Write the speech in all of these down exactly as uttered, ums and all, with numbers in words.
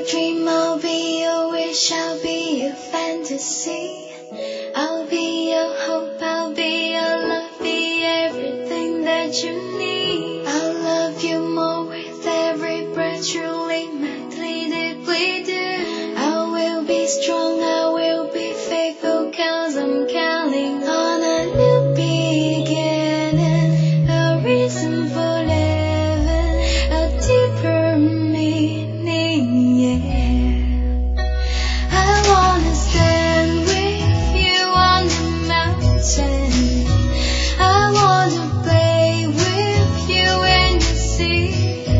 dream, I'll be your wish, I'll be your fantasy. I'll be your hope, I'll be your love, be everything that you need. I'll love you more with every breath, truly, madly, deeply do. I will be strong, I will be faithful, cause I'm counting on a new beginning, a reason for living, a deeper meaning, yeah. I wanna stand with you on the mountain, I wanna play with you in the sea,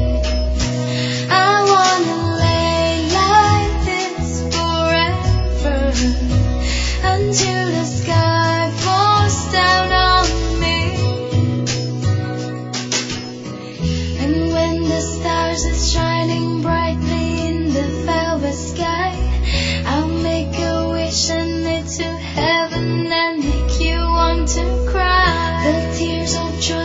I wanna lay like this forever, until the sky falls down on me. And when the stars are shining brightly in the velvet sky, I'll make a wish and it to heaven and make you want to cry. The tears of joy